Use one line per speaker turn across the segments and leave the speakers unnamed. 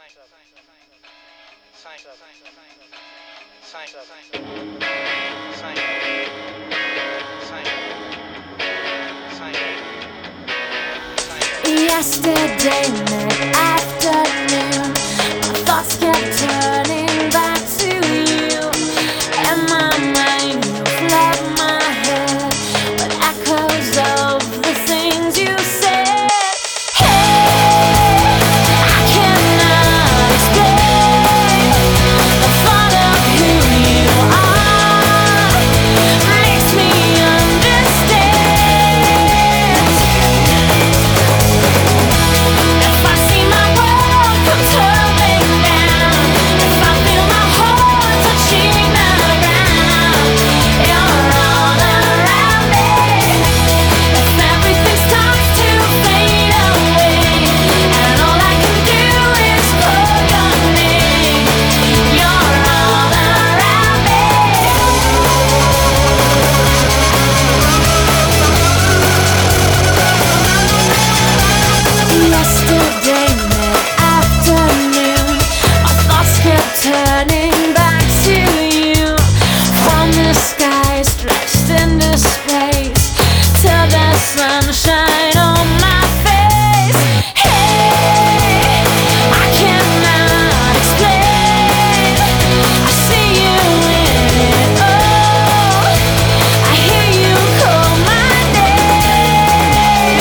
Yesterday mid-afternoon, my thoughts kept turning back to you, and my mind flooded my head with echoes of the things you said. Hey, I cannot explain the thought of who you are. Makes me understand. If I see my world come tumbling down, if I feel my heart touching the ground, you're all around me. If everything starts to fade away, and all I can do is call your name, you're all around me. Yesterday mid-afternoon, my thoughts kept turning back to you. From the sky stretched into space, to the sunshine on my face. Hey, I cannot explain. I see you in it all. I hear you call my name.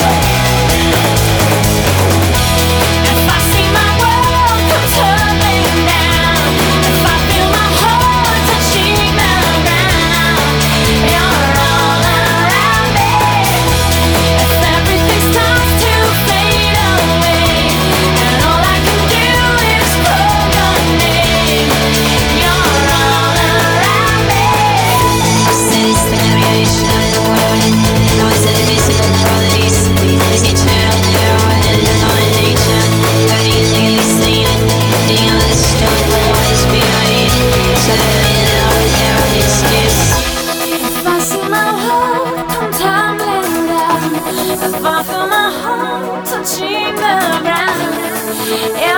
If I see my world come tumbling down, if I feel my heart touching the ground, you're all around me. If everything starts to fade away, and all I can do is call your name, you're all around me.
Cities, the variation of the world, noise of the visible qualities. This eternal narrow and unknown nature, guiding and daily seen, being understood what is behind. Suddenly now there are excuse.
If I see my world come tumbling down, if I feel my heart touching the ground,